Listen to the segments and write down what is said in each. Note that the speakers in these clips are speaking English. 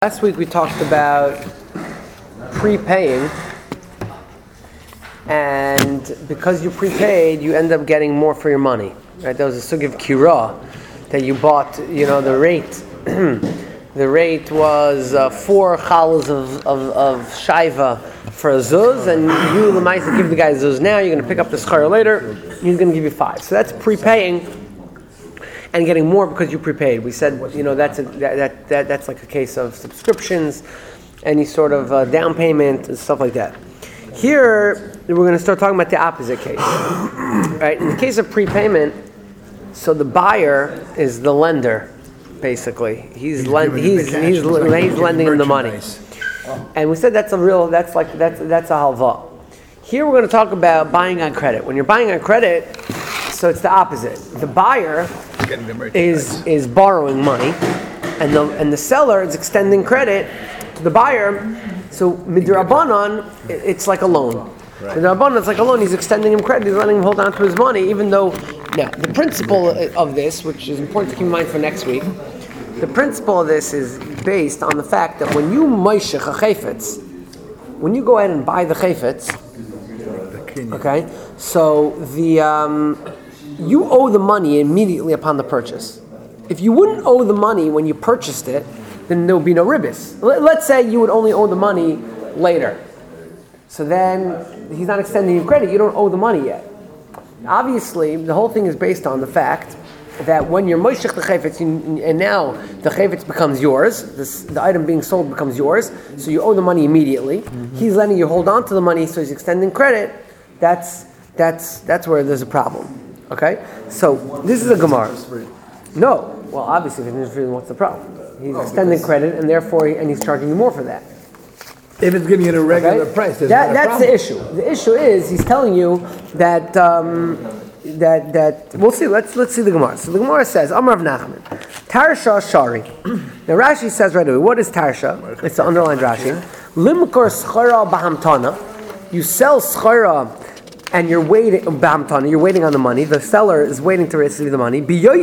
Last week we talked about prepaying, and because you prepaid, you end up getting more for your money. Right? There was a sugya of kira that you bought. You know the rate. The rate was 4 chalas of shaiva for a zuz, and you l'maisa give the guy zuz now. You're going to pick up the schar later. He's going to give you 5. So that's prepaying. And getting more because you prepaid. We said, that's like a case of subscriptions, any sort of down payment and stuff like that. Here, we're going to start talking about the opposite case. Right? In the case of prepayment, so the buyer is the lender, basically. He's lending him the money. And we said that's a halva. Here we're going to talk about buying on credit. When you're buying on credit, so it's the opposite. The buyer is borrowing money, and the seller is extending credit to the buyer. So midrabanan, it's like a loan. Right. Midrabanan, it's like a loan. He's extending him credit. He's letting him hold on to his money, even though. Now, the principle of this, which is important to keep in mind for next week, the principle of this is based on the fact that when you moishech a chayfetz, when you go ahead and buy the chayfetz, okay, so you owe the money immediately upon the purchase. If you wouldn't owe the money when you purchased it, then there would be no ribis. Let's say you would only owe the money later. So then he's not extending you credit. You don't owe the money yet. Obviously, the whole thing is based on the fact that when you're moishech the chayfetz, and now the chayfetz becomes yours, the item being sold becomes yours, so you owe the money immediately. Mm-hmm. He's letting you hold on to the money, so he's extending credit. That's where there's a problem. Okay, so this is a Gemara. No, well, obviously, if it's free, what's the problem? He's extending credit, and therefore, he's charging you more for that. If it's giving you a regular price, that's the issue. The issue is he's telling you that we'll see. Let's see the Gemara. So the Gemara says, Amar of Nachman, Tarsha Shari. Now Rashi says right away, what is Tarsha? It's the underlined Rashi. Limkor schara bahamtana. You sell schara. And you're waiting on the money. The seller is waiting to receive the money.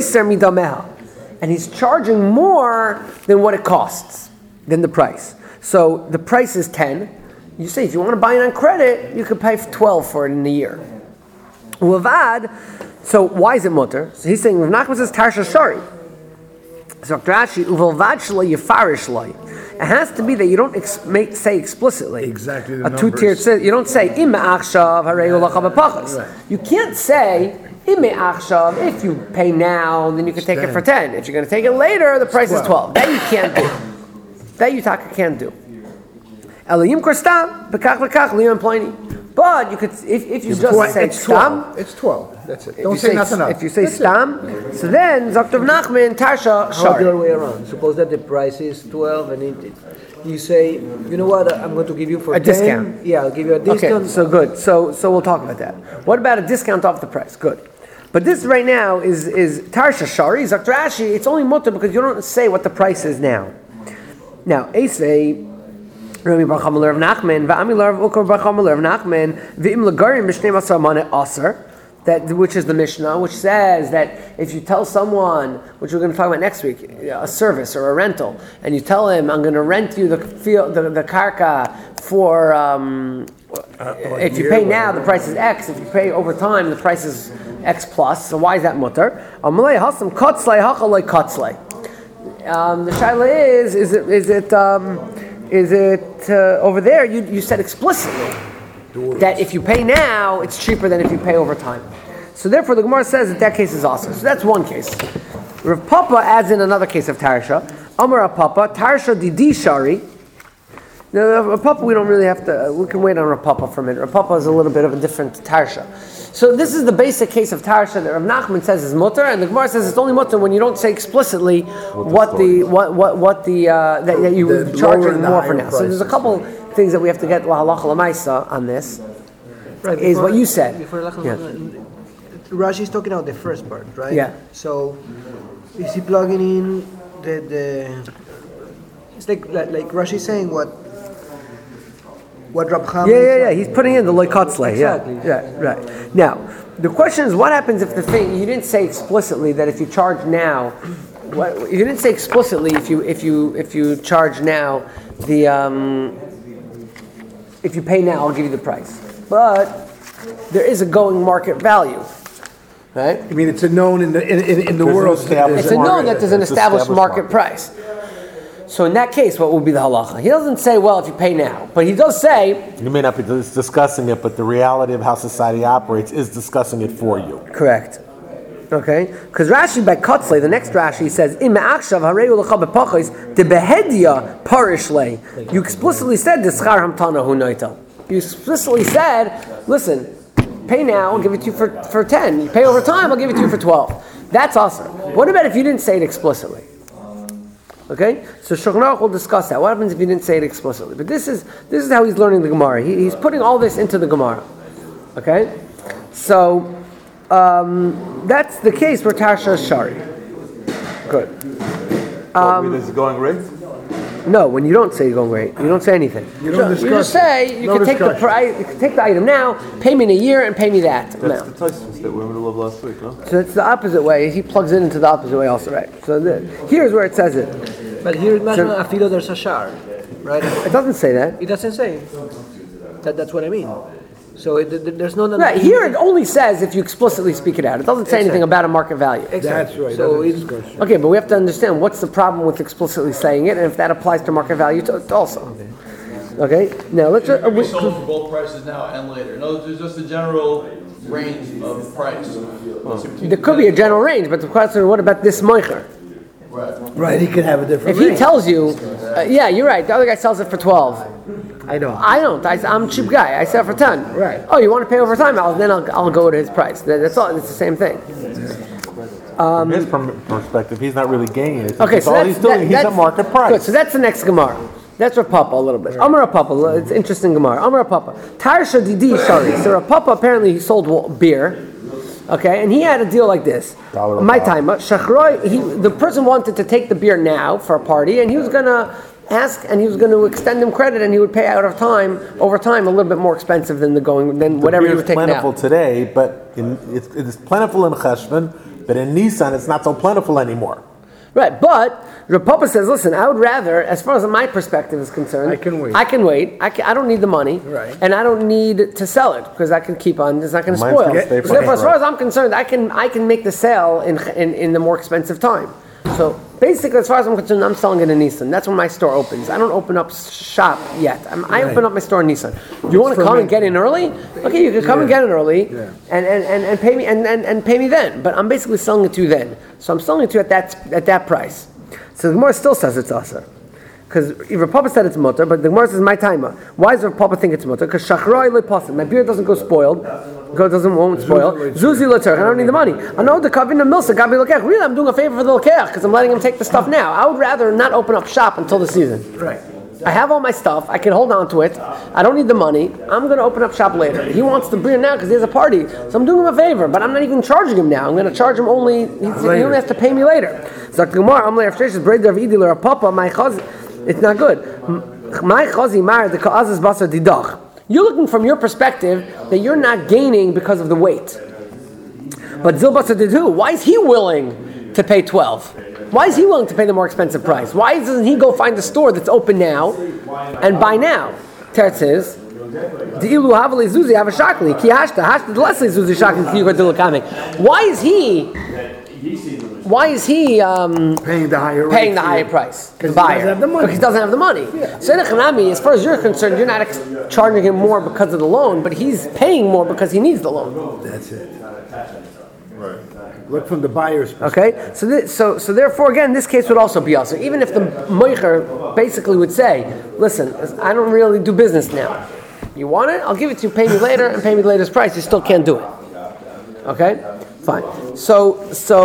And he's charging more than what it costs, than the price. So the price is 10. You say if you want to buy it on credit, you could pay 12 for it in a year. So why is it mutter? So he's saying Rav Nachman says Tarsha Shari. So Rashi uvalvad shloi yefarish loi. It has to be that you don't say explicitly. Exactly. A two-tiered. You don't say ime achshav harei ulacha b'pachas. You can't say ime achshav. If you pay now, then you can take it for 10. If you're going to take it later, the price is 12. That you can't do. That you can't do. Elayim korstam bekach bekach liyam pliny. But you could, if you just say stam, it's 12. That's it. Don't say nothing else. If you say stam, so then Dr. Nachman Tarsha Shari. How the other way around? Suppose that the price is 12, and you say, you know what? I'm going to give you for a 10. Discount. Yeah, I'll give you a discount. Okay, so good. So we'll talk about that. What about a discount off the price? Good. But this right now is Tarsha Shari. Dr. Ashi. It's only mutter because you don't say what the price is now. Now, Esei. Rami Bar Chama Rav Nachman, Va'ami Rav Ukar Bar Chama Rav Nachman, V'im Lagarim B'shnei Masar Maneh Aser, which is the Mishnah, which says that if you tell someone, which we're going to talk about next week, a service or a rental, and you tell him, I'm going to rent you the karka for, if you pay now, the price is X. If you pay over time, the price is X plus. So why is that mutter? Amalei Hasam Kotzlei Hachalei Kotzlei. The shaila is it over there? You said explicitly that if you pay now, it's cheaper than if you pay over time. So therefore, the Gemara says that case is awesome. So that's one case. Rav Papa adds in another case of Tarsha. Amar Rav Papa, Tarsha Didi Shari. Now, Rav Papa, we don't really have to. We can wait on Rav Papa for a minute. Rav Papa is a little bit of a different Tarsha. So this is the basic case of Tarsha that Rav Nachman says is mutter, and the Gemara says it's only mutter when you don't say explicitly that you charging more for now. So there's a couple things that we have to get lahalacha lamaisa on this. Right, is what you said. Rashi is talking about the first part, right? Yeah. So is he plugging in the? It's like Rashi saying what Rab Chama. Yeah. He's putting in the loikatzle. Exactly. Yeah. Right. Now, the question is, what happens if the thing you didn't say explicitly that if you charge now, You didn't say explicitly if you charge now if you pay now, I'll give you the price. But there is a going market value, right? I mean, it's a known in the world. It's a known that there's an established market price. So in that case, what would be the halacha? He doesn't say, well, if you pay now. But he does say... You may not be discussing it, but the reality of how society operates is discussing it for you. Correct. Okay? Because Rashi by Kotzle, the next Rashi says, Im ma'akshav hareu l'cha b'pachos de behedia parish lei. You explicitly said, the schar hamtana hu noita. You explicitly said, listen, pay now, I'll give it to you for 10. You pay over time, I'll give it to you for 12. That's awesome. What about if you didn't say it explicitly? Okay, so Shulchan Aruch will discuss that. What happens if you didn't say it explicitly? But this is how he's learning the Gemara. He's putting all this into the Gemara. Okay, so that's the case for Tarsha Shari. Good. Is it going rate? No, when you don't say going rate, you don't say anything. You don't discuss. You just say you can take the price. You can take the item now, pay me in a year, and pay me that amount. That's the Tosfos that we were in the middle of last week, no? So it's the opposite way. He plugs it into the opposite way also, right? So here's where it says it. But here, afilo there's a shar, right? It doesn't say that. It doesn't say. That's what I mean. So there's no... Right, here it only says if you explicitly speak it out. It doesn't say anything about a market value. That's right. So Okay, but we have to understand what's the problem with explicitly saying it, and if that applies to market value also. Okay, now let's... It can be sold for both prices now and later. No, there's just a general range of price. There could be a general range, but the question is, what about this moicher? Right, he could have a different If he rate. tells you, yeah, you're right, the other guy sells it for 12. I don't. I'm a cheap guy, I sell it for 10. Right. Oh, you want to pay over time? Then I'll go to his price. That's all, it's the same thing. From his perspective, he's not really gaining it. Okay, so all he's doing, he's at market price. Good, so that's the next Gemara. That's Rav Papa a little bit. Amar Rav Papa, it's interesting Gemara. Amar Rav Papa. Tarsha Didi Shari. So Rav Papa apparently he sold beer. Okay, and he had a deal like this. My time, Shachroi, the person wanted to take the beer now for a party, and he was going to ask, and he was going to extend him credit, and he would pay over time, a little bit more expensive than whatever he would take now. It's plentiful today, but it's plentiful in Cheshvan, but in Nisan it's not so plentiful anymore. Right, but Rav Papa says, listen, I would rather, as far as my perspective is concerned, I can wait. I don't need the money, right. And I don't need to sell it because I can keep on. It's not going to spoil. So therefore, as far as I'm concerned, I can make the sale in the more expensive time. So basically, as far as I'm concerned, I'm selling it in Nissan. That's when my store opens. I don't open up shop yet. I open up my store in Nissan. Do you want to come and get in early? Okay, you can come and get in early, and pay me and pay me then. But I'm basically selling it to you then. So I'm selling it to you at that price. So the Gemara still says it's aser. Because Rav Papa said it's mutter, but the Gemara says my timer. Why does Rav Papa think it's mutter? Because shachroi lepasim. My beer doesn't go spoiled. Won't spoil. Zuzi leter. I don't need the money. I know the kavina milsa gabi lokech. Really, I'm doing a favor for the lokech because I'm letting him take the stuff now. I would rather not open up shop until the season. Right. I have all my stuff. I can hold on to it. I don't need the money. I'm going to open up shop later. He wants the beer now because he has a party. So I'm doing him a favor, but I'm not even charging him now. I'm going to charge him only. He only has to pay me later. So Gemara, I'm like, Papa, my chaz. It's not good. My chazi mar the ka'azas basar didach. You're looking from your perspective that you're not gaining because of the weight. But Zilbasa did who? Why is he willing to pay 12? Why is he willing to pay the more expensive price? Why doesn't he go find a store that's open now and buy now? Teretz is, why is he paying the higher price? The buyer. Because he doesn't have the money. Yeah. So as far as you're concerned, you're not charging him more because of the loan, but he's paying more because he needs the loan. That's it. Right. Look from the buyer's perspective. Okay, so therefore, again, this case would also be also. Even if the moicher basically would say, listen, I don't really do business now. You want it? I'll give it to you, pay me later, and pay me the latest price. You still can't do it. Okay? Fine. So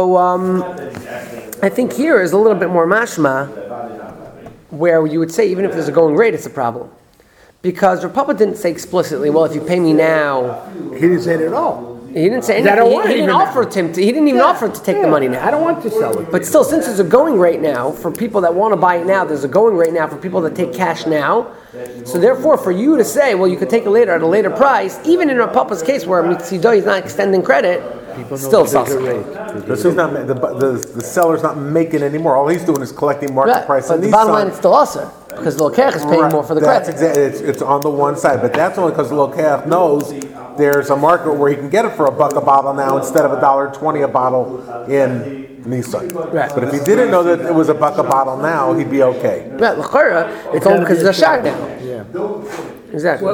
I think here is a little bit more mashma, where you would say even if there's a going rate, it's a problem. Because Rav Papa didn't say explicitly, well, if you pay me now... He didn't say it at all. He didn't say anything. He didn't offer he didn't even offer to take the money now. I don't want to sell it. But still, since there's a going rate now, for people that want to buy it now, there's a going rate now for people that take cash now. So therefore, for you to say, well, you could take it later at a later price, even in Rav Papa's case where Mitzido is not extending credit, People know Still that there's a salsa. rate. Because he's not, the seller's not making anymore. All he's doing is collecting market Right, price but on the Nissan. bottom line, it's still usher, because the Lokech is paying more for the That's credit. exactly. It's on the one side, but that's only because the Lokech knows there's a market where he can get it for $1 a bottle now instead of $1.20 a bottle in Nissan. Right. But if he didn't know that it was $1 a bottle now, he'd be okay. Right, l'chora, it's only because of the shar now. Yeah. Exactly.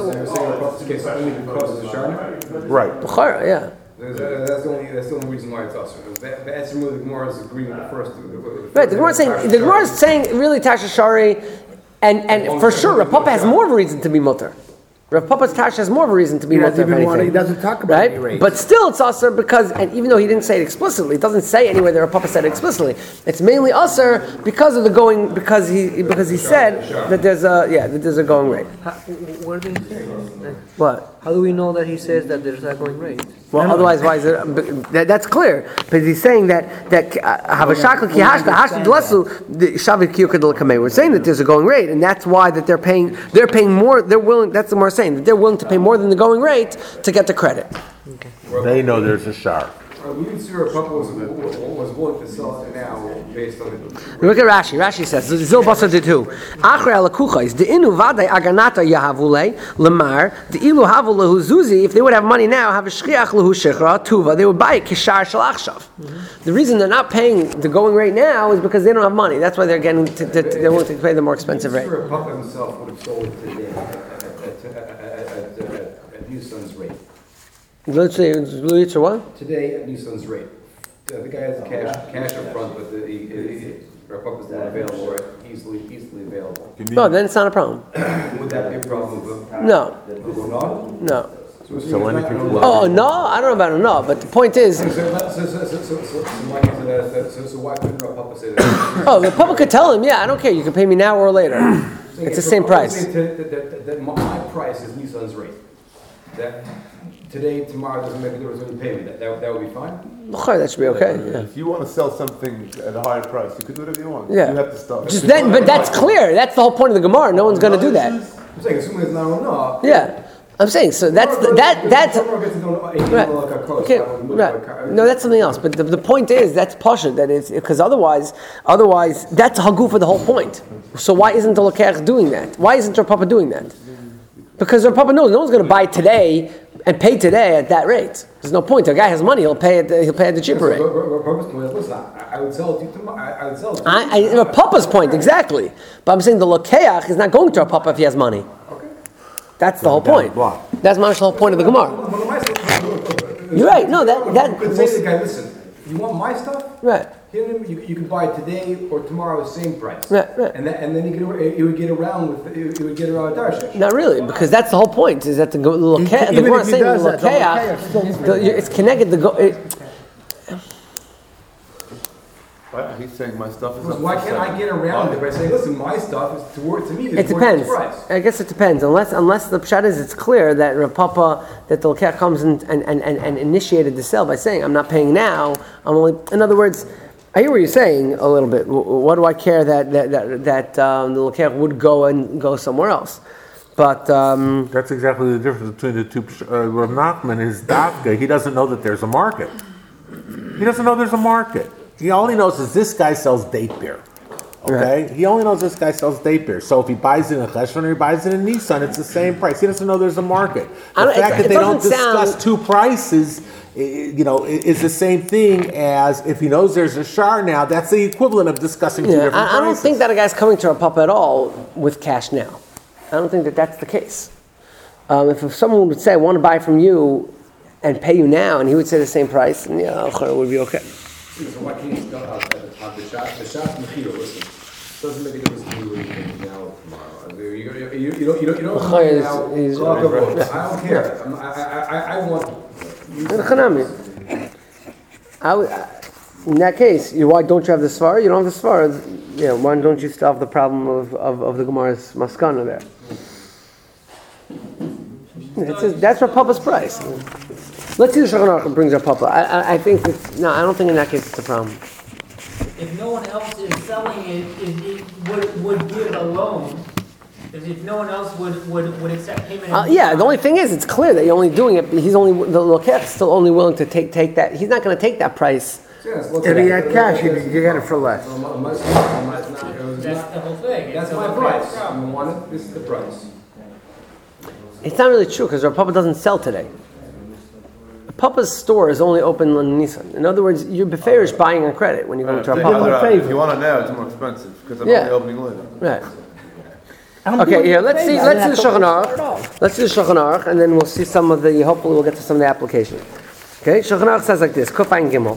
Right. L'chora, yeah. That's the only reason why it's us. That's really the Gemara's agreement first. Right, the Gemara is saying really Tasha Shari, and for sure, Rav Papa has more of a reason to be mutter. Rav Papa's Tasha has more of a reason to be He mutter. doesn't even want. He doesn't talk about Right, any rate. but still it's usher because, and even though he didn't say it explicitly, it doesn't say anywhere that Rav Papa said it explicitly. It's mainly usher because of the going, because he said that there's a going rate. What do they say? What? How do we know that he says that there's a going rate? Well, otherwise, why is it? That's clear. But he's saying that havashakla ki hashka hashka dlesu shavit kiyuka del kamei. We're saying that there's a going rate, and that's why that they're paying more. They're willing. That's what we're saying. That they're willing to pay more than the going rate to get the credit. They know there's a shark. We would see a couple was willing to sell it now based on it. Look at Rashi. Rashi says Zil Basar did too. Achrei alakuchais the inu vaday aganata yahavule lemar the ilu havu lehu zuzi. If they would have money now, have a shchiach lehu shechra tuva. They would buy it kishar shalachshav. The reason they're not paying the going rate now is because they don't have money. That's why they're getting they're willing to pay the more expensive rate. Sure, Papa himself would have sold it today at Nissan's rate. Literally, what? Today at Nissan's rate. The guy has the cash up front, but our Papa's not available, right? Easily available. No, then it's not a problem. Would that be a problem? No, No? no. So anything. Oh, no, I don't know about a no, but the point is, So why couldn't our Papa say that? oh, the public could tell him, yeah, I don't care, you can pay me now or later. It's the same price. That my price is Nissan's rate. That today, tomorrow doesn't make a difference when you pay me. That would be fine. That should be okay. Yeah. If you want to sell something at a higher price, you can do whatever you want. Yeah. You have to stop. Just then, but that's clear. That's the whole point of the Gemara. No one's going to do that. I'm saying, assuming it's not enough. Yeah, I'm saying so. That's right. Okay, right. No, that's something else. But the point is that's pasha. That is because otherwise that's hagu for the whole point. So why isn't the Lokech doing that? Why isn't your Papa doing that? Because their Papa knows no one's going to buy today and pay today at that rate. There's no point. A guy has money; he'll pay at the cheaper rate. Listen, I would sell it to you tomorrow. I would sell it. A Papa's point exactly. But I'm saying the Lokeach is not going to a Papa if he has money. That's the whole point. That's the whole point of the Gemara. You're right. No, that. You could say to the guy, listen, you want my stuff? Right. You can buy it today or tomorrow, same price. Right. And then he would get around Darshish. Not really, because that's the whole point. Is that the Lokeach? The Even Gemara if is he saying the does that, the Lokeach Lokeach. It's connected. He's saying my stuff is. Why can't I get around it by saying, listen, my stuff is to me? It depends. I guess it depends. Unless the pshat is it's clear that Rav Papa, that the Lokech comes and initiated the sale by saying, I'm not paying now. I'm only. In other words, I hear what you're saying a little bit. What do I care that the Lokech would go somewhere else? But That's exactly the difference between the two. Rav Nachman is Dafka. He doesn't know that there's a market. He doesn't know there's a market. He only knows is this guy sells date beer. Okay? Right. He only knows this guy sells date beer. So if he buys it in Cheshvan or he buys it in Nissan, it's the same price. He doesn't know there's a market. The fact that they don't discuss two prices, is the same thing as if he knows there's a shar now, that's the equivalent of discussing two different prices. I don't think that a guy's coming to a papa at all with cash now. I don't think that that's the case. If someone would say, I want to buy from you and pay you now, and he would say the same price, and it would be okay. So why can't you spell out the shot mechira? Listen, doesn't make a difference to you whether you make it now or tomorrow. You don't now. I don't care. I want. In that case, why don't you have the svar? You don't have the svar. Why don't you still have the problem of the Gemara's maskana there? That's Rav Papa's price. Let's see the Shulchan Aruch brings Rav Papa. I think I don't think in that case it's a problem. If no one else is selling it would give a loan, if no one else would accept payment. Yeah, the only thing is, it's clear that you're only doing it. He's only the lokech is still only willing to take that. He's not going to take that price. If he had cash, you get it for less. That's the whole thing. That's my price. You want it? This is the price. It's not really true because Rav Papa doesn't sell today. Papa's store is only open on Nissan. In other words, you're beferish buying on credit when you go to Rav Papa. If you want it now, it's more expensive because I'm only opening later. Right. Okay, here, let's see the Shulchan Aruch. Let's see the Shulchan Aruch, and then we'll see some of the, hopefully we'll get to some of the application. Okay, Shulchan Aruch says like this, Kuf Ayin Gimel.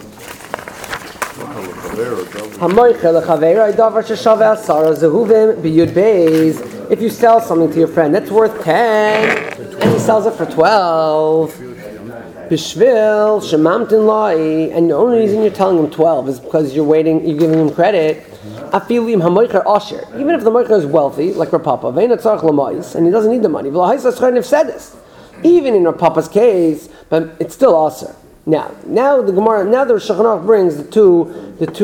If you sell something to your friend that's worth 10, and he sells it for 12, Bishvil Shemamtin Lai, and the only reason you're telling him 12 is because you're giving him credit. Afilim hamoicher asher, even if the moicher is wealthy, like Rav Papa, ve'ena tzarich lamais, and he doesn't need the money. V'lahais ascher said this, even in Rav Papa's case, but it's still asher. Now the Gemara, the Shulchan Aruch brings the two. The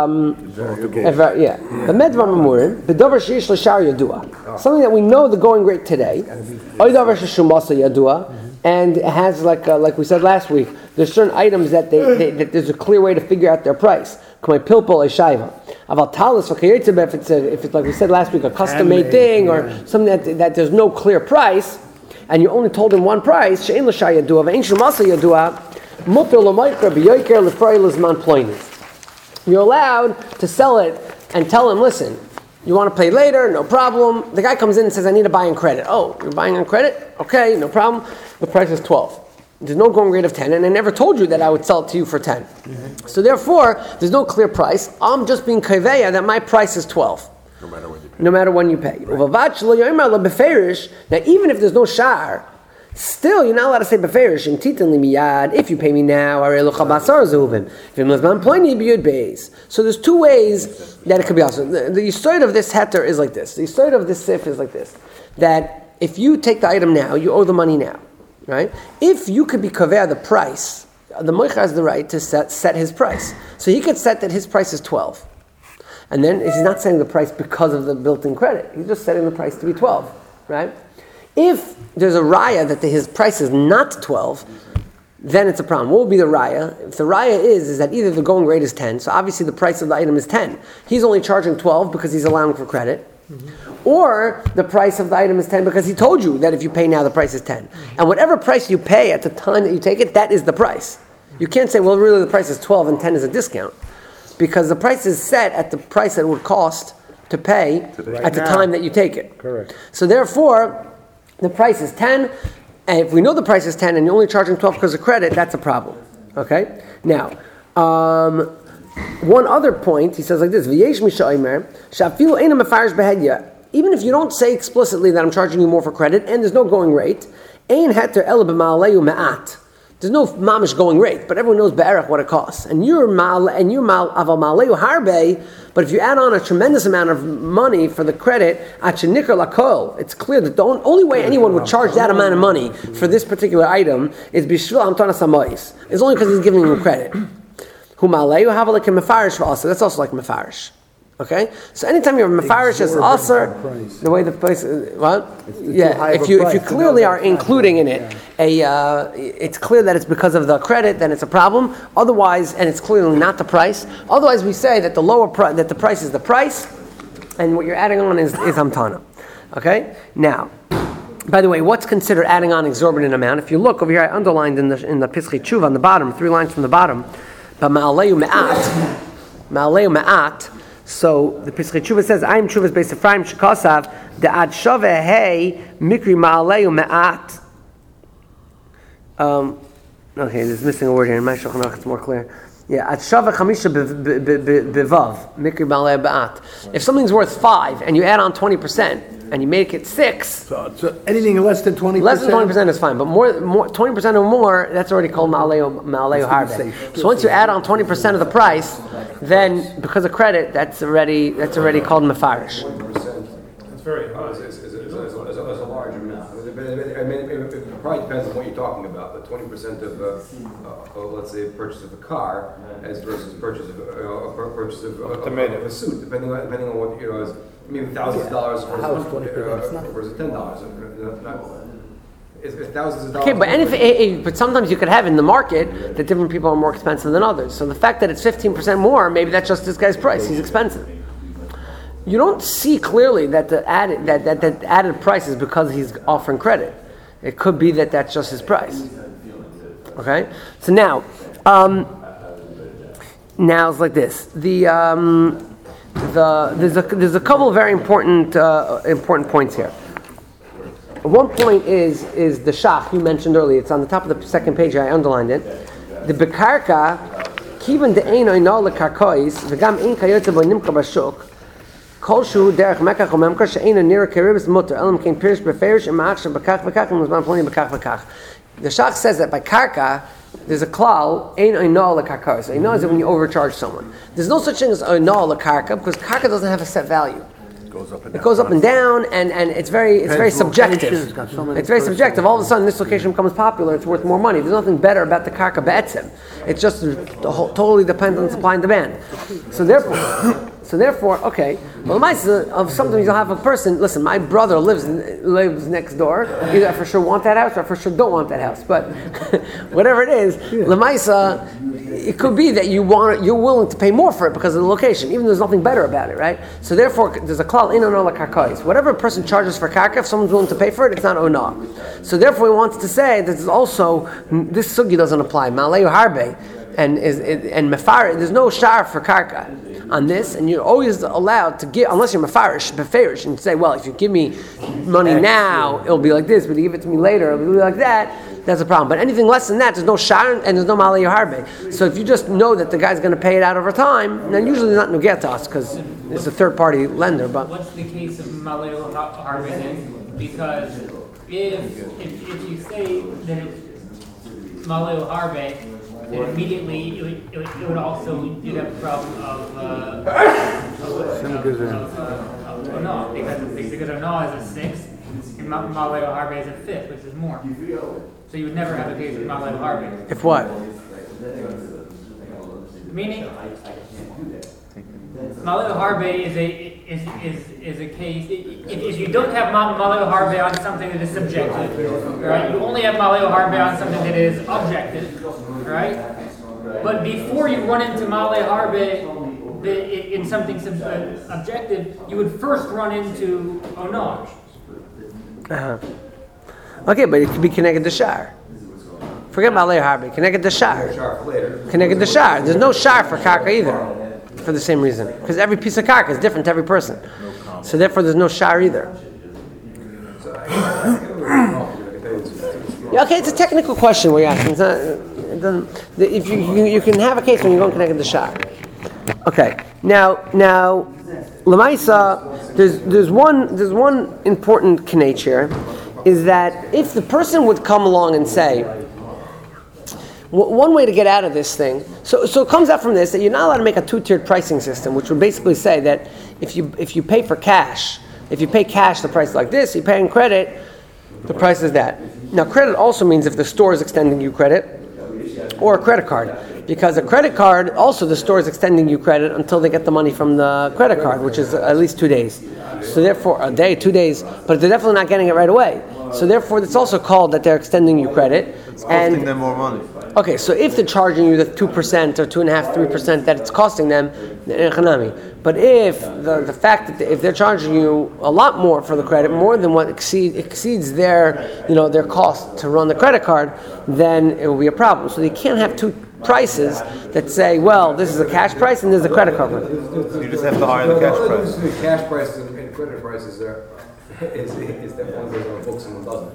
medvar mamurim, bedavar sheish l'shar yadua, something that we know the going rate today. Oidavar sheshumasa yadua, and it has like we said last week. There's certain items that that there's a clear way to figure out their price. Kamei pilpul eshayva. Aval talis if it's like we said last week, a custom-made thing or something that there's no clear price, and you only told him one price. She'en l'shar yadua, ve'en shumasa yadua. Mutter l'mayker b'yoyker l'frei l'zman ploinis. You're allowed to sell it and tell him, listen, you want to pay later, no problem. The guy comes in and says, I need to buy on credit. Oh, you're buying on credit? Okay, no problem. The price is 12. There's no going rate of 10, and I never told you that I would sell it to you for 10. Mm-hmm. So therefore, there's no clear price. I'm just being kaveya that my price is 12. No matter when you pay. Right. Now, even if there's no shar, still, you're not allowed to say beferish in titan limiyad. If you pay me now, so there's two ways that it could be also. The yesod of this heter is like this. The yesod of this sif is like this: that if you take the item now, you owe the money now, right? If you could be kaver the price, the moicha has the right to set his price. So he could set that his price is 12, and then he's not setting the price because of the built-in credit. He's just setting the price to be 12, right? If there's a raya that his price is not 12, then it's a problem. What will be the raya? If the raya is that either the going rate is 10, so obviously the price of the item is 10. He's only charging 12 because he's allowing for credit. Mm-hmm. Or the price of the item is 10 because he told you that if you pay now, the price is 10. And whatever price you pay at the time that you take it, that is the price. You can't say, well, really the price is 12 and 10 is a discount. Because the price is set at the price that it would cost to pay at the time that you take it. Correct. So therefore, the price is 10, and if we know the price is 10 and you're only charging 12 because of credit, that's a problem. Okay? Now, one other point, he says like this, even if you don't say explicitly that I'm charging you more for credit and there's no going rate, there's no mamish going rate, but everyone knows be'erach what it costs. And you're mal aval maleu harbe, but if you add on a tremendous amount of money for the credit, it's clear that the only way anyone would charge that amount of money for this particular item is bishvil amtana samois. It's only because he's giving you credit. Hu maleu havalek mefarish also. That's also like mefarish. Okay, so anytime you have mefarish as aser, the way the place is, what? Yeah, if you clearly are including in it it's clear that it's because of the credit, then it's a problem. Otherwise, and it's clearly not the price. Otherwise, we say that the lower price, that the price is the price, and what you're adding on is hamtana. Okay, now. By the way, what's considered adding on exorbitant amount? If you look over here, I underlined in the Pischei Tshuva on the bottom, 3 lines from the bottom, but ma'aleu me'at. So the Pischei Tshuva says, "I am Tshuva's based Ephraim shekasav the ad shaveh hey mikri ma'aleu me'at." Okay, there's missing a word here. In my Shulchan Aruch, it's more clear. Yeah, ad shaveh chamisha bevav mikri ma'aleu me'at. If something's worth 5 and you add on 20% and you make it 6, so anything less than 20%. Less than 20% is fine, but more 20% or more, that's already called ma'aleu harbe. So once you add on 20% of the price, then because of credit, that's already called mefarish. It's very high. It's a large amount. I mean, it probably depends on what you're talking about. But 20% of, let's say, purchase of a car, as versus purchase of a suit, depending on what maybe thousands of dollars house, versus $10. It's thousands of dollars. Okay, but but sometimes you could have in the market that different people are more expensive than others. So the fact that it's 15% more, maybe that's just this guy's price. He's expensive. You don't see clearly that the added price is because he's offering credit. It could be that that's just his price. Okay, so now it's like this. There's a couple of very important points here. One point is the shach you mentioned earlier. It's on the top of the second page. I underlined it. The bekarka kivan de'eino ino lekarkois v'gam ein kayotze bo nimka b'shuk kol shu derech mekach o memkar she'eino nira keribis mutter elam kein pirish beferish and ma'ach shebekach v'kach and muzman ploni bekach v'kach. The shach says that by karka there's a klal ein ino lekarkois. So ino is when you overcharge someone. There's no such thing as ino lekarka because karka doesn't have a set value. It goes up and down, and it's very subjective. It's very subjective. All of a sudden, this location becomes popular. It's worth more money. There's nothing better about the karka be'etzim. It just totally depends on supply and demand. So therefore, okay. Well, sometimes you'll have a person. Listen, my brother lives next door. Either I for sure want that house, or I for sure don't want that house. But whatever it is, lemaisa, it could be that you're willing to pay more for it because of the location, even though there's nothing better about it, right? So therefore, there's a klal in ona karkais. Whatever a person charges for karka, if someone's willing to pay for it, it's not ona. So therefore, we wanted to say that there's also this sugi doesn't apply. Maleu harbe and mefar. There's no shar for karka on this, and you're always allowed to give unless you're beferish, and say, well, if you give me money now, it'll be like this, but if you give it to me later, it'll be like that. That's a problem. But anything less than that, there's no shar and there's no malei harbe. So if you just know that the guy's going to pay it out over time, then usually it's not nugget to us because it's a third-party lender. But what's the case of malei harbe then? Because if you say that it's malei harbe, then immediately it would also you'd have a problem of no, because no is a 6 and malei harbe is a 5th, which is more. So you would never have a case of malei harbe. If what? Meaning, malei harbe is a case. If you don't have malei harbe on something that is subjective, right? You only have malei harbe on something that is objective, right? But before you run into malei harbe in something objective, you would first run into ono. Okay, but it could be connected to shar. Forget malei harbe. Connected to shar. Connected to shar. There's no shar for karka either, for the same reason. Because every piece of karka is different to every person. So therefore, there's no shar either. Yeah, okay, it's a technical question we're asking. It's not, it doesn't. If you can have a case when you don't connect the shar. Okay. Now, lemaisa, there's one important knach here, is that if the person would come along and say, one way to get out of this thing, so it comes out from this that you're not allowed to make a two-tiered pricing system, which would basically say that if you pay for cash, if you pay cash, the price is like this. You pay in credit, the price is that. Now, credit also means if the store is extending you credit, or a credit card. Because a credit card, also the store is extending you credit until they get the money from the credit card, which is at least 2 days. So therefore, a day, 2 days, but they're definitely not getting it right away. So therefore, it's also called that they're extending you credit. It's costing them more money. Okay, so if they're charging you the 2% or 2.5%, 3% that it's costing them, but if the fact that if they're charging you a lot more for the credit, more than what exceeds their cost to run the credit card, then it will be a problem. So they can't have two prices that say, well, this is a cash price and this is a credit card price. You just have to hire the cash price. The cash prices and credit prices is that one goes on the books and one doesn't.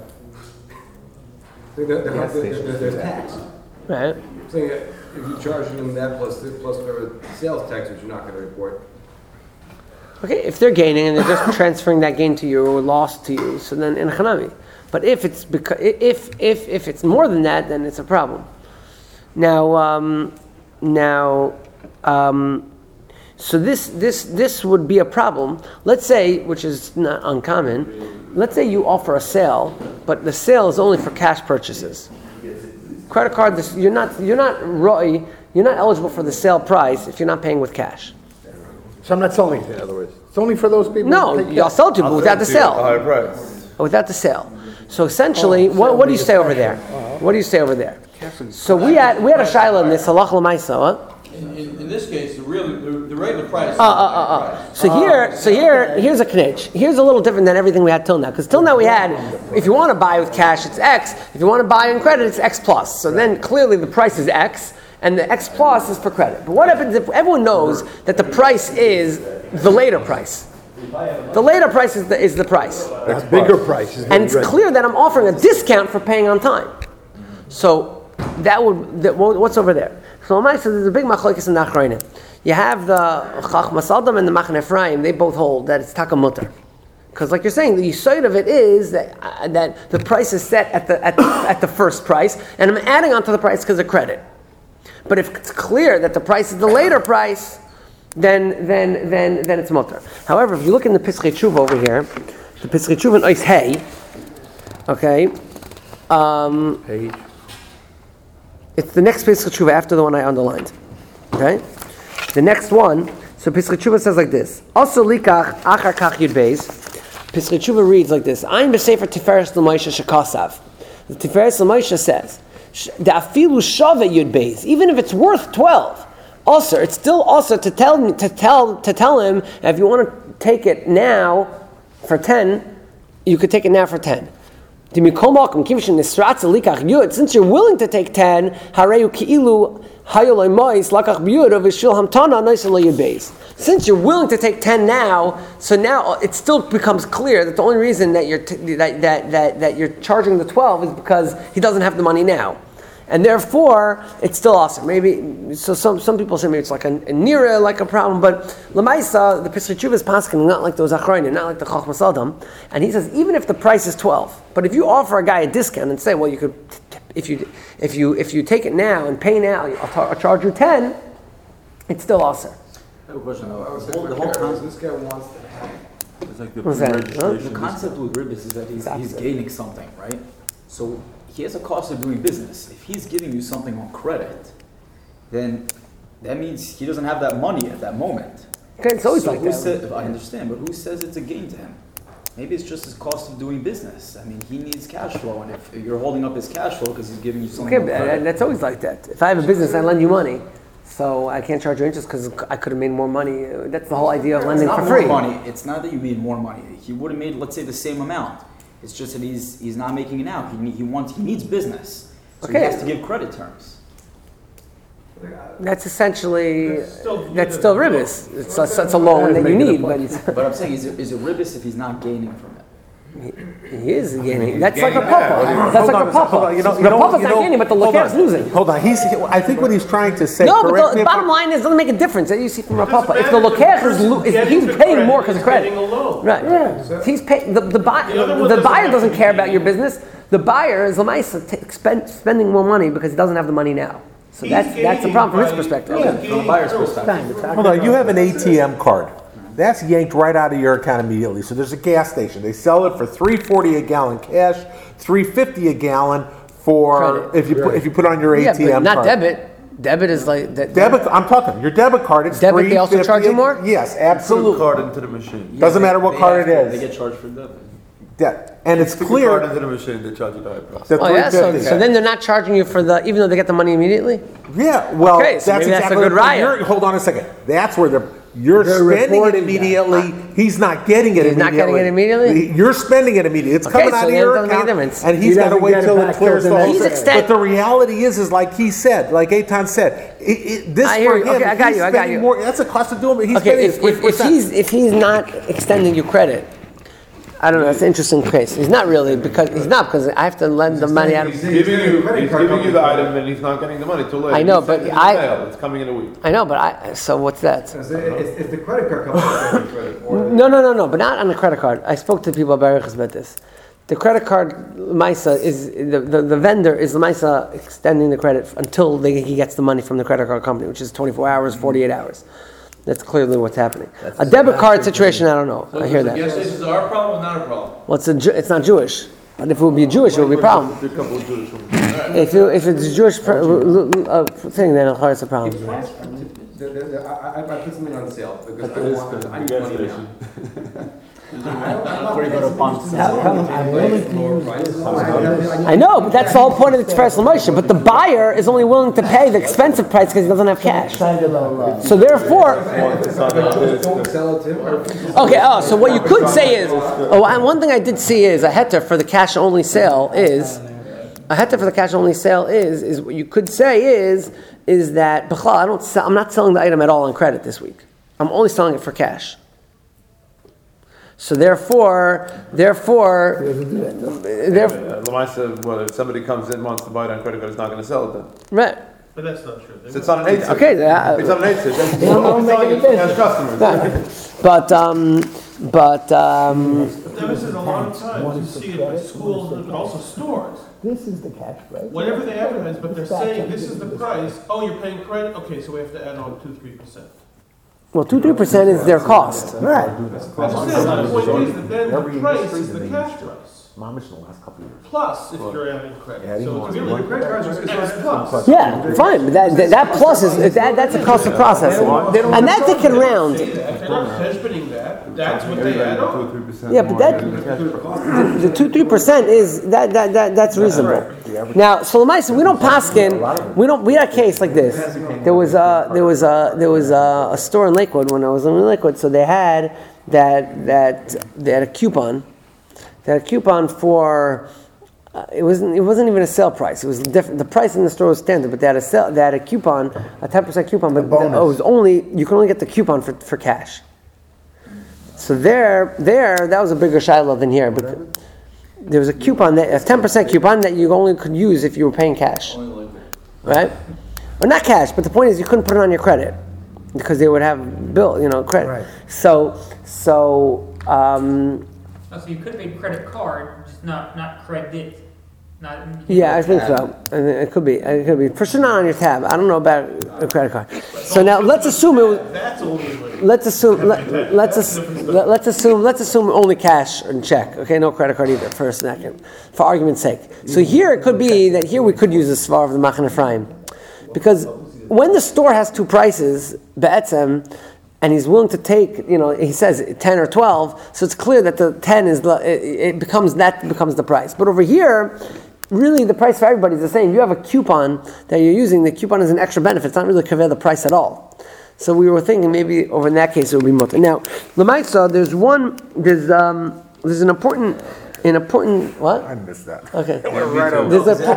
There's tax. Right. Saying that if you charge them that plus whatever sales tax, which you're not going to report. Okay, if they're gaining and they're just transferring that gain to you or loss to you, so then in chanami. But if it's if it's more than that, then it's a problem. So this would be a problem. Let's say, which is not uncommon. Let's say you offer a sale, but the sale is only for cash purchases. Credit card, you're not eligible for the sale price if you're not paying with cash. So I'm not selling it, in other words. It's only for those people. No, who take y'all cash. sell to, but without the sale. Higher price. Without the sale. So essentially, what do you say over there? What do you say over there? So we had a shayla in this halach l'maisa. Huh? In this case, the regular price. So here's a knitch. Here's a little different than everything we had till now. Because till now we had, if you want to buy with cash, it's X. If you want to buy on credit, it's X plus. So then clearly the price is X, and the X plus is for credit. But what happens if everyone knows that the price is the later price? The later price is the price. A bigger price. Is And it's clear that I'm offering a discount for paying on time. So what's over there? So Omai says there's a big machlokes in the Achrayim. You have the Chachmas Adam and the Machne Ephraim. They both hold that it's taka mutter, because like you're saying, the yisoid of it is that the price is set at the first price, and I'm adding onto the price because of credit. But if it's clear that the price is the later price, then it's mutter. However, if you look in the Pischei Tshuva over here, the Pischei Tshuva in Ois Hey, okay. Page. It's the next Pischei Tshuva after the one I underlined. Okay? The next one, so Pischei Tshuva says like this. Also likach achar kach yud beis. Pischei Tshuva reads like this. Ein b'sefer Tiferes l'Moshe shekasav. The Tiferes l'Moshe says, the afilu shave yud beis, even if it's worth 12. Also, it's still also to tell him if you want to take it now for 10, you could take it now for 10. Since you're willing to take 10, since you're willing to take 10 now, so now it still becomes clear that the only reason that you're charging the 12 is because he doesn't have the money now. And therefore, it's still awesome. Maybe so. Some people say maybe it's like a nira, like a problem. But Lamaisa, the Pischei Tshuva is paskin, not like those Achrayim, not like the Chachmas Adam. And he says even if the price is 12, but if you offer a guy a discount and say, well, you could, if you take it now and pay now, I'll charge you 10. It's still awesome. I have a question though. The whole concept this guy wants to have. It's like the What's that? pre-registration. The concept with ribbis is that he's gaining something, right? So he has a cost of doing business. If he's giving you something on credit, then that means he doesn't have that money at that moment. Okay, it's always So like who that. said, I understand, but who says it's a gain to him? Maybe it's just his cost of doing business. I mean, he needs cash flow, and if you're holding up his cash flow because he's giving you something Okay, on but credit. that's always like that. If I have a business, I lend you money, so I can't charge you interest because I could have made more money. That's the whole idea of lending It's for not free. more money. It's not that you made more money. He would have made, let's say, the same amount. It's just that he's not making it now. He needs business, so Okay. he has to give credit terms. That's essentially that's still ribbis. It's a loan that you need, but But I'm saying, is it ribbis if he's not gaining from it? he is gaining. That's like a papa. That's like a Hold papa. on, The papa's not gaining, but the hold loker's on. losing. Hold on. I think what he's trying to say. No, correct but me the if bottom line is it doesn't make a difference that you see from a papa. If the loker he's paying more because of credit, right? Yeah. He's paying the buyer doesn't care about your business. The buyer is spending more money because he doesn't have the money now. So that's the problem from his perspective. From the buyer's perspective. Hold on, you have an ATM card. That's yanked right out of your account immediately. So there's a gas station. They sell it for $3.40 a gallon cash, $3.50 a gallon for Credit. if you put on your Yeah, ATM but not card. debit. Debit is like Debit. I'm talking your debit card. It's Debit, they also $3.50. charge you more? Yes, Put a absolutely. card into the machine. Doesn't matter what card it They is. get charged for debit. And it's Stick the card clear. into the machine, they charge you the high price. The Oh yeah, so $3.50. then they're not charging you for even though they get the money immediately. Yeah, well, Okay, so that's maybe that's a exactly good the point. riot. Hold on a second. That's where you're They're spending it reporting immediately. He's not getting it He's immediately. not getting it immediately? You're spending it immediately. It's Okay, coming so out of then your it doesn't make a account, difference. and He he's got to doesn't wait get it till it back clears till the the whole next thing. day. But the reality is like he said, like Eitan said, this I hear for you. him. Okay, I if got he's you, I got spending you. More, that's a cost of doing it. He's Okay, spending if he's not extending you credit, I don't know. That's an interesting case. He's not really because I have to lend the money out. He's giving you the item and he's not getting the money too late. I know, He but sends it in the mail. It's coming in a week. I know, but so what's that? It's the credit card company credit. No, but not on the credit card. I spoke to people about this. The credit card Maisa is the vendor is Maisa extending the credit until he gets the money from the credit card company, which is 24 hours, 48 hours. That's clearly what's happening. A debit card situation, I don't know. I hear Gas that. stations are a problem or not a problem? Well, it's not Jewish. But if it would be Jewish, it would be a problem. There are a couple of Jewish ones. If it's a Jewish thing, then it's a problem. I put something on sale because At the I need gas money station. now. I know, but that's the whole point of the Tiferes L'Moshe. But the buyer is only willing to pay the expensive price because he doesn't have cash. So therefore, Don't sell it to him. okay. So what you could say is, and one thing I did see is a heter for the cash only sale is what you could say is that B'chlal, I'm not selling the item at all on credit this week. I'm only selling it for cash. So therefore, Lamaisa, well, if somebody comes in, wants to buy it on credit card, it's not gonna sell it then. right. But that's not true. So it's on an 8 Okay. It's on an 8 Then you're only selling it to cash customers. But This is a long time. You see it at schools and also stores. This is the cash price. Whatever they advertise, but they're saying this is the price. Oh, you're paying credit? Okay, so we have to add on 2-3%. well, 2-3% is their cost. Right. I understand. The point is that then the price is the cash price. Mamish in the last couple of years. Plus, if you're adding credit. Yeah, So it's Really, the credit cards are plus. Yeah, fine, but that plus is that's a cost of processing, and that they can round. They're not heshboning that. That's what they add on. Yeah, but the 2-3% is that's reasonable. Now, so Lamaisa, we don't paskin. We had a case like this. There was a store in Lakewood when I was in Lakewood, so they had a coupon. They had a coupon for it wasn't even a sale price. It was different. The price in the store was standard, but they had a coupon, a 10% coupon, but it was you could only get the coupon for cash. So there, that was a bigger shiloh than here. But there was a coupon, a 10% coupon that you only could use if you were paying cash, right? Or not cash, but the point is you couldn't put it on your credit because they would have credit. Right. So you could pay credit card, just not credit. yeah, I think so. And it could be. For sure not on your tab. I don't know about a credit card. So now let's assume it was. That's only like. Let's assume only cash and check. Okay, no credit card either for a second, for argument's sake. So here it could be that here we could use the svar of the Machan Ephraim, because when the store has two prices, be'etzem, and he's willing to take, he says 10 or 12, so it's clear that the 10 becomes the price. But over here, really the price for everybody is the same. You have a coupon that you're using, the coupon is an extra benefit, it's not really cover the price at all. So we were thinking maybe over in that case it would be mutter. Now, Lamaisa, there's an important what? I missed that. Okay. Right over.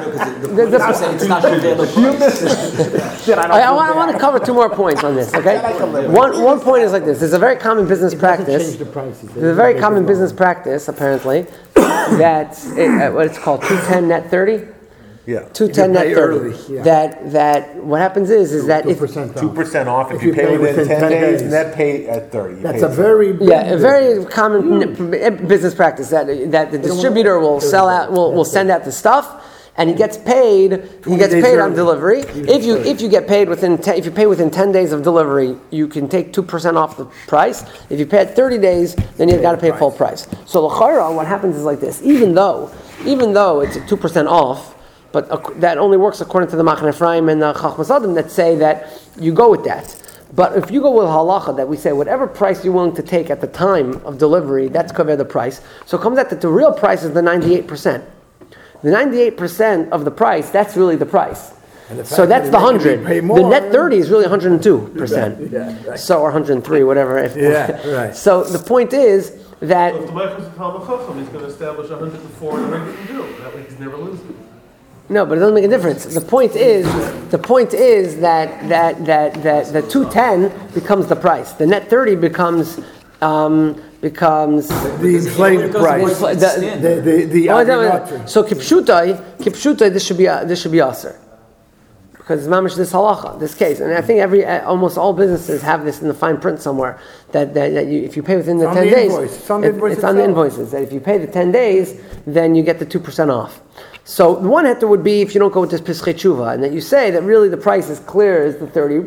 I want to cover two more points on this, okay? One point is like this. There's a very common business practice. There's a very common business practice, apparently, that's what it's called, 210 net 30? Yeah. 210 net 30. That what happens is that if 2% off if you pay within 10 days, net pay at 30. That's a very a very common business practice that the distributor will sell out, will send out the stuff, and he gets paid. He gets paid on delivery. If you get paid if you pay within 10 days of delivery, you can take 2% off the price. If you pay at 30 days, then you've got to pay full price. So l'chayra, what happens is like this. Even though it's 2% off. But that only works according to the Machan Ephraim and the Chachmas Adam that say that you go with that. But if you go with halacha that we say whatever price you're willing to take at the time of delivery, that's cover the price. So it comes out that the real price is the 98%. The 98% of the price, that's really the price. So that's the 100. The net 30 is really 102%. Yeah, right. So or 103, whatever. Right. So the point is that. So if the wife was a Talmud Chacham, he's going to establish 104 and make it do. That way he's never losing. No, but it doesn't make a difference. The point is that the 210 becomes the price. The net 30 becomes the inflated price. So kipshutai, this should be aser. Because it's mamish this halacha, this case, and I think almost all businesses have this in the fine print somewhere that if you pay within the 10 days, it's on the invoices. That if you pay the 10 days, then you get the 2% off. So the one heter would be if you don't go with this pischei tshuva, and that you say that really the price is clear is the 30,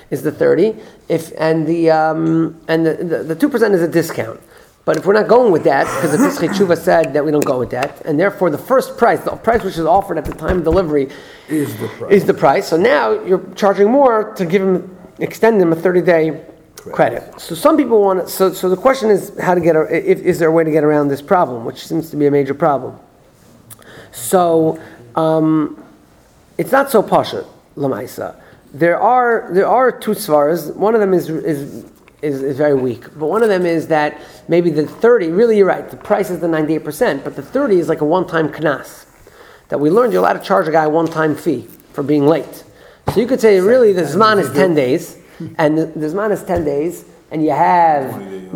and the 2% is a discount. But if we're not going with that, because the pischei tshuva said that we don't go with that, and therefore the first price, the price which is offered at the time of delivery, is the price. So now you're charging more to give him extend him a 30-day credit. So some people want. So the question is how to get. Is there a way to get around this problem, which seems to be a major problem? So it's not so pashut lamaisa. There are two svaras. One of them is very weak, but one of them is that maybe the 30. Really, you're right. The price is the 98%, but the 30 is like a one-time knas that we learned. You're allowed to charge a guy a one-time fee for being late. So you could say really the zman is 10 days, and the zman is 10 days, and you have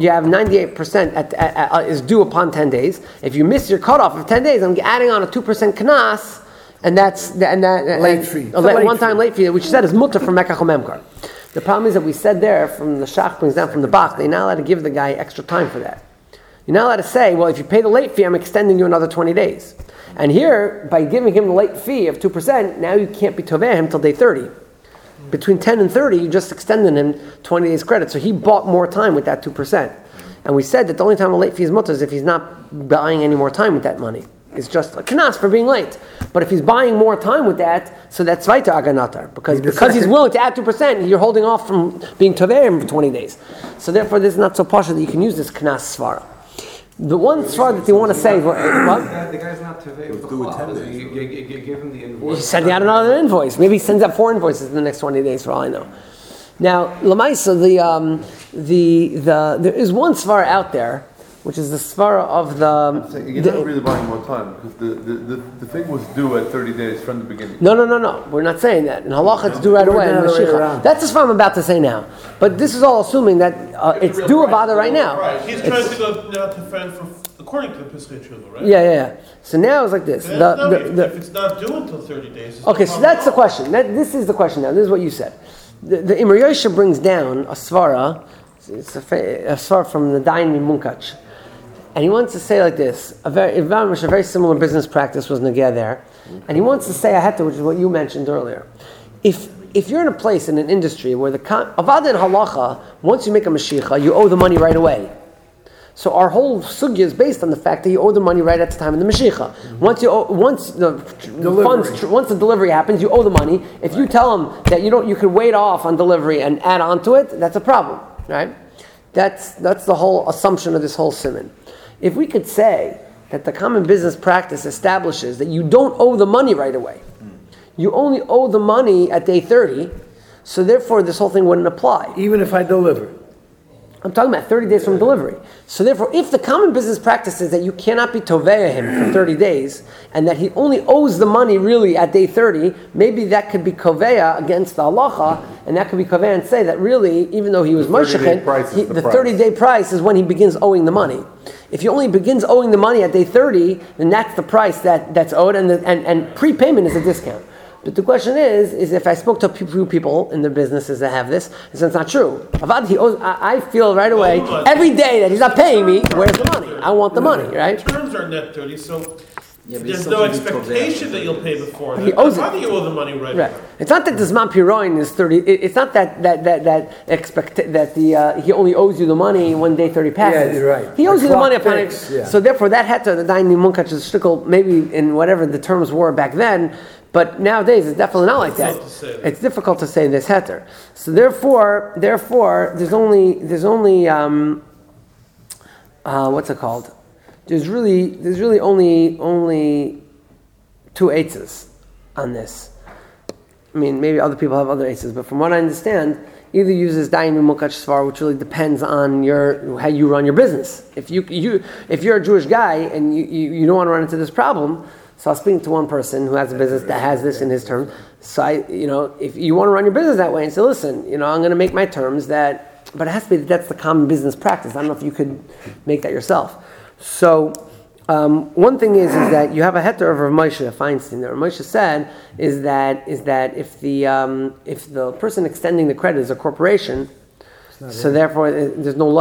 98% is due upon 10 days. If you miss your cutoff of 10 days, I'm adding on a 2% knas, and that's Late fee. a one-time late fee, which you said is mutter from Mekach Memkar. The problem is that we said there from the Shach brings down from the Bach, they're not allowed to give the guy extra time for that. You're not allowed to say, well, if you pay the late fee, I'm extending you another 20 days. And here, by giving him the late fee of 2%, now you can't be toveh him till day 30. Between 10 and 30, you just extended him 20 days credit. So he bought more time with that 2%. And we said that the only time a late fee is mutter is if he's not buying any more time with that money. It's just a knas for being late. But if he's buying more time with that, so that's zweite aganatar. Because he's willing to add 2%, you're holding off from being toveh him for 20 days. So therefore, this is not so partial that you can use this knas svara. The one svara that they want to say, what? The guy's not tovei. You give him the invoice. He's sending out another invoice. Maybe he sends out 4 invoices in the next 20 days, for all I know. Now, Lamaisa, there is one svara out there, which is the svara of You're not really buying more time because the thing was due at 30 days from the beginning. No. We're not saying that. In halacha, it's due right away. In Mashiach. That's the svara I'm about to say now. But this is all assuming that it's due avada right now. Right. He's trying to go now to fend for, according to the Pesach Tshuva, right? Yeah. So now it's like this. If it's not due until 30 days. It's Okay, no so that's the problem. question. This is the question now. This is what you said. The Imar Yosha brings down a svara. It's a svara from the Dayan Mimunkach. And he wants to say like this, a very similar business practice was negeh there. And he wants to say a heta, which is what you mentioned earlier. If you're in a place, in an industry, where the avada and halacha, once you make a mashicha, you owe the money right away. So our whole sugya is based on the fact that you owe the money right at the time of the mashicha. Once the delivery happens, you owe the money. If you tell them that you could wait off on delivery and add on to it, that's a problem, right? That's the whole assumption of this whole siman. If we could say that the common business practice establishes that you don't owe the money right away, you only owe the money at day 30, so therefore this whole thing wouldn't apply. Even if I deliver. I'm talking about 30 days from delivery. So therefore, if the common business practice is that you cannot be toveh him for 30 days, and that he only owes the money really at day 30, maybe that could be koveya against the halacha, and that could be koveya and say that really, even though he was moshechet, the 30-day price is when he begins owing the money. If he only begins owing the money at day 30, then that's the price that's owed, and prepayment is a discount. But the question is if I spoke to a few people in the businesses that have this, it's not true. I feel right away, every day that he's not paying me, where's the money? I want the money, right? Terms are net 30, so there's no expectation that you'll pay before that. He owes it. How do you owe the money right away? It's not that the Zman Piroin is 30. It's not that he only owes you the money when day 30 passes. Yeah, you're right. He owes you the money upon it. Yeah. So therefore, that heta, the Dayan Mimunkach is shtickle, maybe in whatever the terms were back then. But nowadays, it's definitely not like that. It's difficult to say this heter. So therefore, there's only what's it called? There's really only 2 eitzes on this. I mean, maybe other people have other eitzes, but from what I understand, either uses Dayan Mimunkach Svar, which really depends on how you run your business. If you're a Jewish guy and you don't want to run into this problem. So I was speaking to one person who has a business that has this in his terms. So if you want to run your business that way and say, listen, I'm going to make my terms but it has to be that's the common business practice. I don't know if you could make that yourself. So one thing is that you have a heter of Rav Moshe Feinstein. That Rav Moshe said is that if the person extending the credit is a corporation, so therefore there's no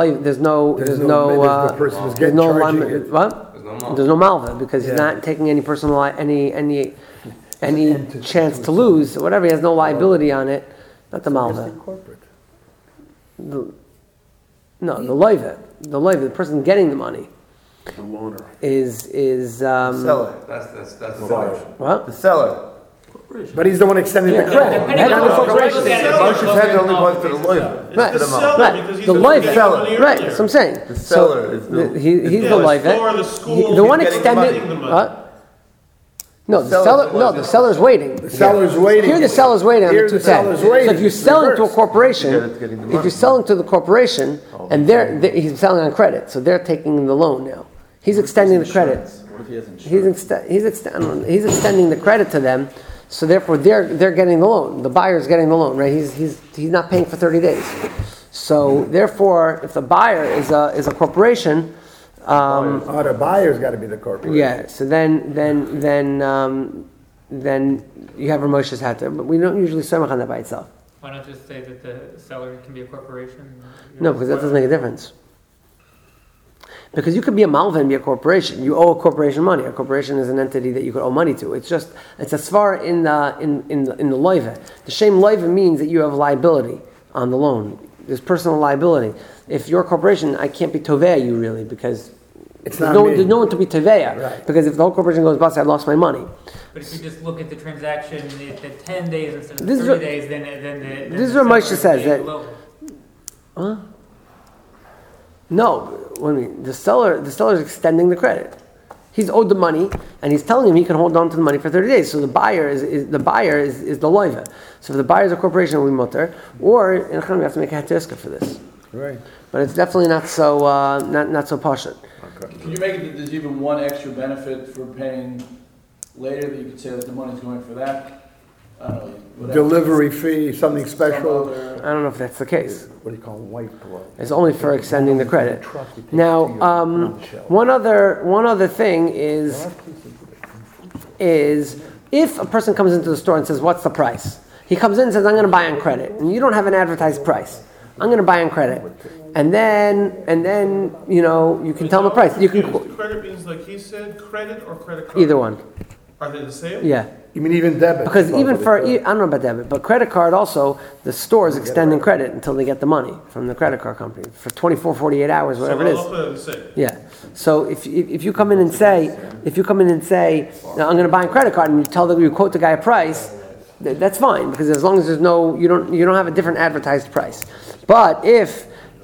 malva because he's not taking any personal any chance to lose or whatever. He has no liability on it. Not the malva. The loiva, the person getting the money. The loaner is seller. That's the seller. What? The seller. corporation. But he's the one extending the credit. Depending on Not the what corporation. Moshe's head only wants to the lawyer. Right. It's the seller, Right, because he's the the loive, getting the money right, earlier. that's what I'm saying. The seller is the- He's Yeah, the the loive. store, the school, The one he's getting the extending, money. what? No, the seller's seller, the one no, that- the seller's waiting. The seller's waiting. Here the seller's waiting on the Here the 210. seller's waiting. So if you're selling to a Reverse. corporation, Yeah, it's getting the if money. you're selling to the corporation, and he's selling on credit, so they're taking the loan now. He's extending the credit. What if he has insurance? He's extending the credit to them, so therefore they're getting the loan. The buyer's getting the loan, right? He's not paying for 30 days. So therefore, if the buyer is a corporation, Oh, the buyer's got to be the corporation. yeah. So then you have Ramosha's hat there, but we don't usually samach on that by itself. Why not just say that the seller can be a corporation? No, because that doesn't make a difference. Because you could be a malva and be a corporation. You owe a corporation money. A corporation is an entity that you could owe money to. It's a svar in the loive. The shame loive means that you have liability on the loan. There's personal liability. If you're a corporation, I can't be tovea you really because It's there's not no, me. there's no one to be tovea. Right. Because if the whole corporation goes bust, I lost my money. But if you just look at the transaction at 10 days instead of This is 30 what- days, then this is the what Moshe seller says, pays that- the loan. Huh? No, what do you mean? The seller is extending the credit. He's owed the money, and he's telling him he can hold on to the money for 30 days. So the buyer is the loiva. So if the buyer is a corporation, we mutter, or in Chaim, we have to make a hatiska for this. Right. But it's definitely not so not so pashut. Can you make it that there's even one extra benefit for paying later, that you could say that the money's going for that? I don't know, whatever. Delivery fee, something Some special. other- I don't know if that's the case. What do you call it? White glove. It's only for extending the credit. Now, one other thing is if a person comes into the store and says, "What's the price?" He comes in and says, "I'm going to buy on credit," and you don't have an advertised price. I'm going to buy on credit, and then you can tell him the price. You can Credit means like he said, credit or credit card? either one. Are they the same? Yeah. You mean even debit? Because even for, I don't know about debit, but credit card also, the store is extending credit until they get the money from the credit card company for 24, 48 hours, whatever it is. So they're the same. Yeah. So if you come in and say, "Now I'm going to buy a credit card," and you quote the guy a price, that's fine because as long as there's you don't have a different advertised price. But if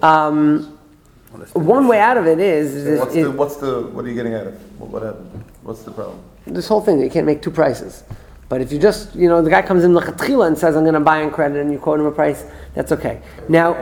one way out of it What are you getting at it? What happened? What's the problem? this whole thing, you can't make two prices. But if you just, the guy comes in lechatchila and says, "I'm going to buy on credit," and you quote him a price, that's okay. Now,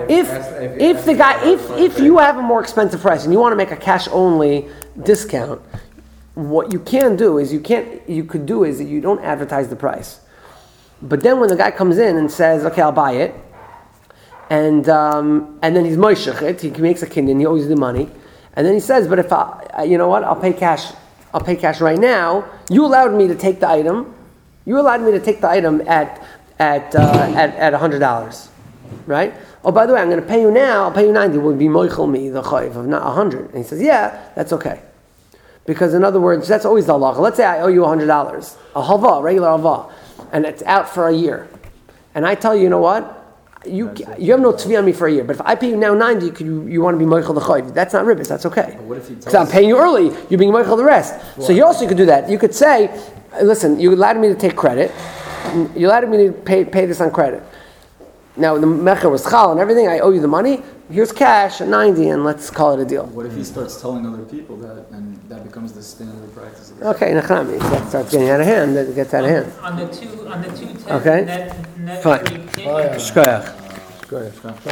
if you have a more expensive price and you want to make a cash only discount, what you can do is you don't advertise the price. But then when the guy comes in and says, "Okay, I'll buy it," and then he's moishech it, he makes a kinyan, he owes the money, and then he says, "But if I'll pay cash. I'll pay cash right now. You allowed me to take the item. You allowed me to take the item at $100, right? Oh, by the way, I'm going to pay you now. I'll pay you 90. Would be moichel me the chayv of not 100." And he says, "Yeah, that's okay." Because in other words, that's always the halacha. Let's say I owe you $100, a halva, regular halva, and it's out for a year, and I tell you, you know what? You have no tzvi on me for a year, but if I pay you now 90, you want to be moichel the chayv? That's not ribbis. That's okay. What if he Because I'm paying you early, you're being moichel the rest. So you also could do that. You could say, "Listen, you allowed me to take credit. You allowed me to pay this on credit. Now the mecher was chal and everything. I owe you the money. Here's cash at 90, and let's call it a deal." What if he starts telling other people that, and that becomes the standard practice of the Okay, nachami. That starts getting out of hand. That gets out of hand. On the 210 Okay. net Fine. free payment, Shkoyach. Go ahead.